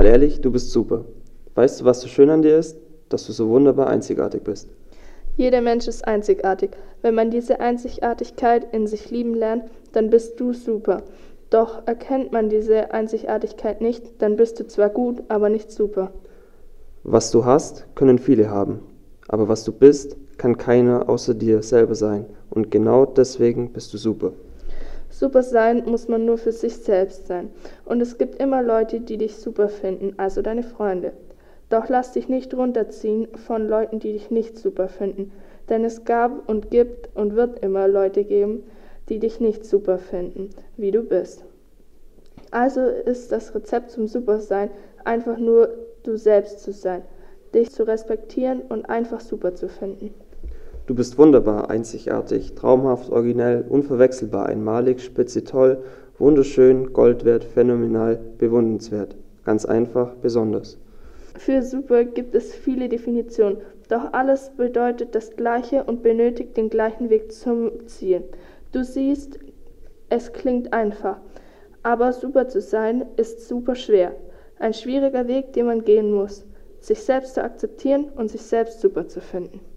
mal ehrlich, du bist super. Weißt du, was so schön an dir ist? Dass du so wunderbar einzigartig bist. Jeder Mensch ist einzigartig. Wenn man diese Einzigartigkeit in sich lieben lernt, dann bist du super. Doch erkennt man diese Einzigartigkeit nicht, dann bist du zwar gut, aber nicht super. Was du hast, können viele haben. Aber was du bist, kann keiner außer dir selber sein. Und genau deswegen bist du super. Super sein muss man nur für sich selbst sein. Und es gibt immer Leute, die dich super finden, also deine Freunde. Doch lass dich nicht runterziehen von Leuten, die dich nicht super finden. Denn es gab und gibt und wird immer Leute geben, die dich nicht super finden, wie du bist. Also ist das Rezept zum Supersein einfach nur du selbst zu sein, dich zu respektieren und einfach super zu finden. Du bist wunderbar, einzigartig, traumhaft, originell, unverwechselbar, einmalig, spitze, toll, wunderschön, Gold wert, phänomenal, bewundernswert. Ganz einfach, besonders. Für super gibt es viele Definitionen, doch alles bedeutet das Gleiche und benötigt den gleichen Weg zum Ziel. Du siehst, es klingt einfach, aber super zu sein ist super schwer. Ein schwieriger Weg, den man gehen muss, sich selbst zu akzeptieren und sich selbst super zu finden.